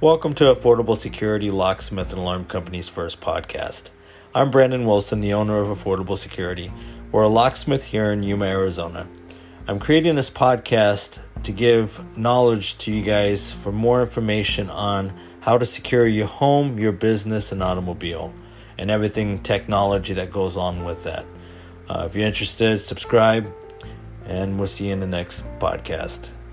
Welcome to Affordable Security Locksmith and Alarm Company's first podcast. I'm Brandon Wilson, the owner of Affordable Security. We're a locksmith here in Yuma, Arizona. I'm creating this podcast to give knowledge to you guys for more information on how to secure your home, your business, and automobile, and everything technology that goes on with that. If you're interested, subscribe, and we'll see you in the next podcast.